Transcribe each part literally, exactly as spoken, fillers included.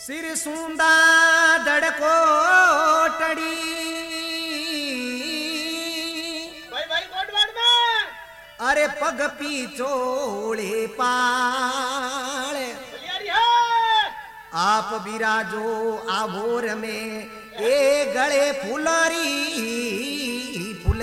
सिर सूंदा दड़को टड़ी भाई भाई कोटवाड़ में अरे पग पीछोड़े पाले आप बिराजो आभोर में ए गले फुलरी फुल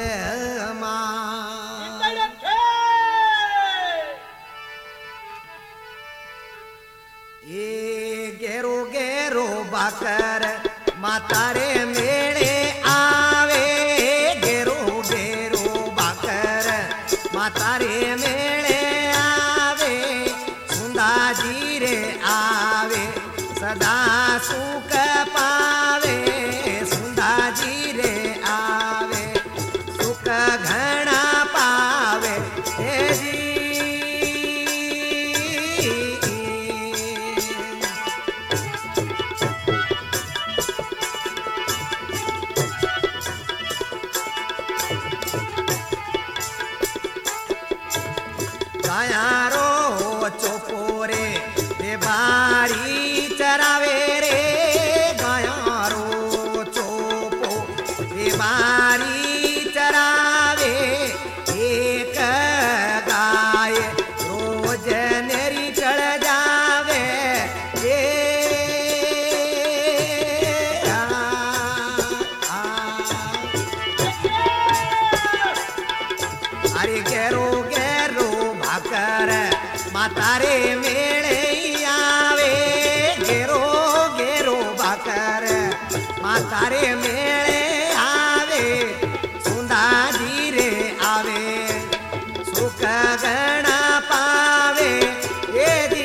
ए गेरो गेरो बाकर मातारे मेले आवे गेरो गेरो बाकर मातारे मेले आवे सुंदा जी रे आवे सदा सुख पावे सुंदा जी रे आवे सुख घना पावे हे जी गायारो चोपोरे बारी चरावे रे गायारो चोपो बारी चरावे एक गाय रोज नेरी चढ़ जावे ये आ, आ, अरे गेरो गेरो भाकर मातारे मेले आवे गेरो गेरो बाकर मातारे मेले आवे सुंदा जी रे आवे सुख गणा पावे ये दी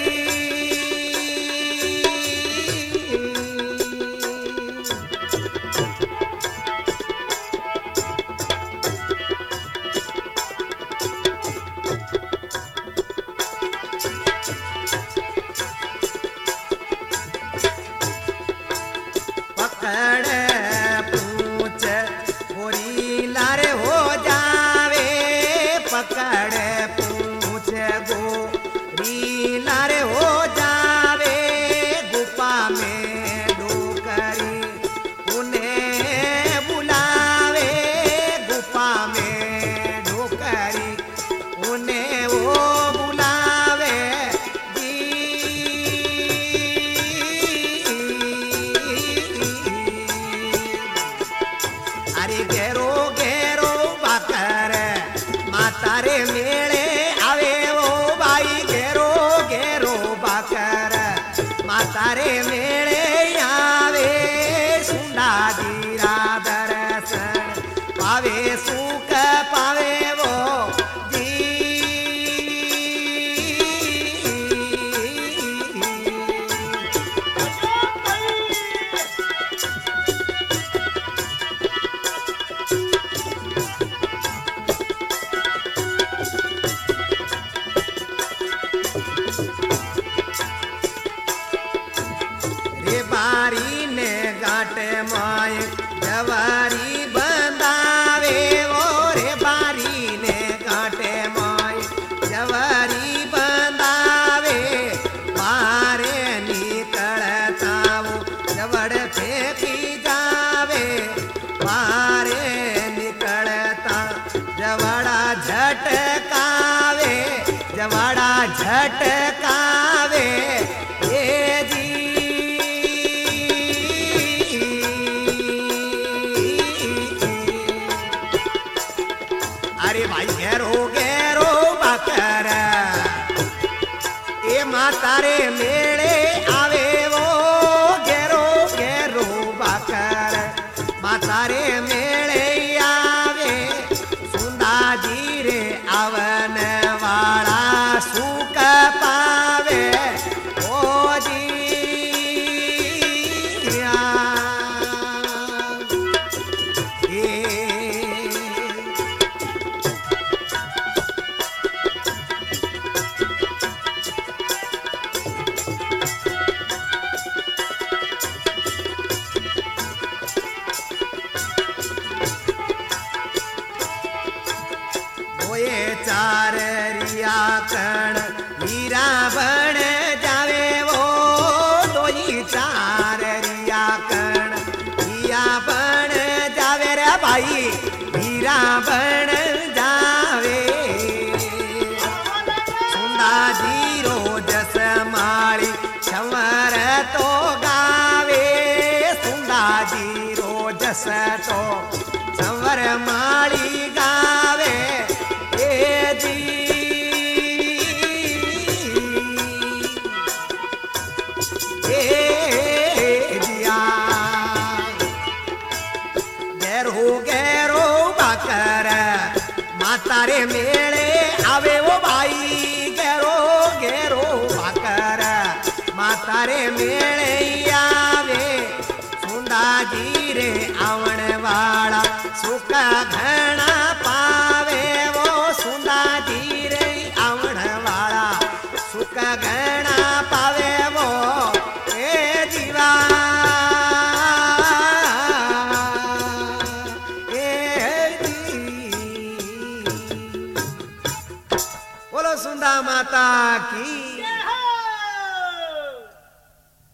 पकड़ पूछ गोरी लारे हो जावे पकड़ पूछ गोरी लारे हो जावे गुफा में डोकरी उन्हें बुलावे गुफा में डोकरी उन्हें वो बुलावे अरे गेरो गेरो बाकर मातारे मेले आवे वो भाई गेरो गेरो बाकर मातारे मेले आवे सुंदा दीरा दर्शन पावे सुख पावे वो जी बारी ने गाटे माय जवारी बंदावे वो रे बारी ने गाटे माय जवारी बंदावे मारे निकलता वो जवड़ फेंकी जावे मारे निकलता जवड़ा झटकावे जवड़ा झटकावे ये जी अरे भाई गेरो गेरो बाकर ए मातारे मेले आवे वो गेरो गेरो बाकर मातारे मेले आवे सुंदा जी रे आवन वाला सुख पावे ओ जी કસટો સંવર માળી ગાવે એ જી એ જીયા ઘેરો ઘેરો બાકર માતા રે મેળે આવે ઓ ભાઈ ઘેરો ઘેરો બાકર માતા રે મેળે આવે સુંદાજી રે આવણ વાળા સુખ ઘણા પાવે વો સુંદાજી રે આવણ વાળા સુખ ઘણા પાવે વો એ જીવા એ જી. બોલો સુંદા માતા કી